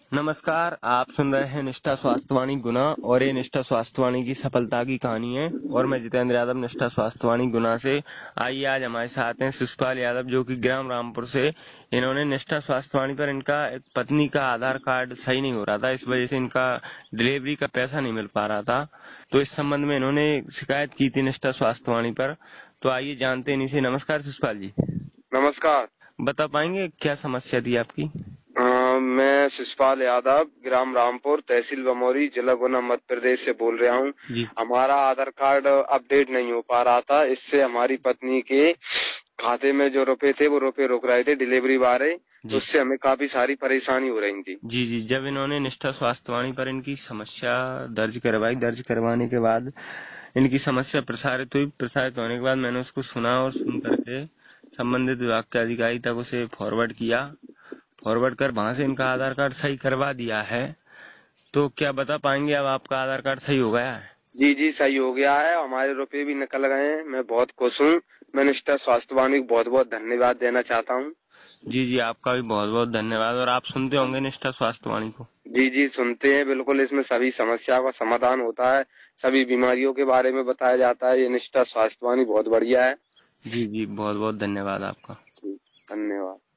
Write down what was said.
नमस्कार, आप सुन रहे हैं निष्ठा स्वास्थ्यवाणी गुना और ये निष्ठा स्वास्थ्यवाणी की सफलता की कहानी है। और मैं जितेंद्र यादव, निष्ठा स्वास्थ्यवाणी गुना से। आइए, आज हमारे साथ हैं शिशुपाल यादव, जो कि ग्राम रामपुर से। इन्होंने निष्ठा स्वास्थ्यवाणी पर इनका एक पत्नी का आधार कार्ड सही नहीं हो रहा था, इस वजह से इनका डिलीवरी का पैसा नहीं मिल पा रहा था। तो इस संबंध में इन्होंने शिकायत की थी निष्ठा स्वास्थ्यवाणी पर। तो आइए जानते हैं इनसे। नमस्कार शिशुपाल जी। नमस्कार। बता पाएंगे क्या समस्या थी आपकी? मैं शिशपाल यादव, ग्राम रामपुर, तहसील बमौरी, जिला गुना, मध्य प्रदेश से बोल रहा हूँ। जी हमारा आधार कार्ड अपडेट नहीं हो पा रहा था, इससे हमारी पत्नी के खाते में जो रुपए थे वो रुपए रुक रहे थे डिलीवरी वाले, तो जी उससे हमें काफी सारी परेशानी हो रही थी। जी जी। जब इन्होंने निष्ठा स्वास्थ्यवाणी पर इनकी समस्या दर्ज करवाई, दर्ज करवाने के बाद इनकी समस्या प्रसारित हुई। प्रसारित होने के बाद मैंने उसको सुना और सुन करके संबंधित विभाग के अधिकारी तक उसे फॉरवर्ड किया। फॉरवर्ड कर वहां से इनका आधार कार्ड सही करवा दिया है। तो क्या बता पाएंगे, अब आपका आधार कार्ड सही हो गया है? जी जी, सही हो गया है, हमारे रुपए भी निकल गए हैं। मैं बहुत खुश हूँ। मैं निष्ठा स्वास्थ्य वाणी को बहुत बहुत धन्यवाद देना चाहता हूँ। जी जी, आपका भी बहुत बहुत धन्यवाद। और आप सुनते होंगे निष्ठा स्वास्थ्यवाणी को? जी जी, सुनते हैं बिल्कुल। इसमें सभी समस्याओं का समाधान होता है, सभी बीमारियों के बारे में बताया जाता है। ये निष्ठा स्वास्थ्य वाणी बहुत बढ़िया है। जी जी, बहुत बहुत धन्यवाद आपका। जी, धन्यवाद।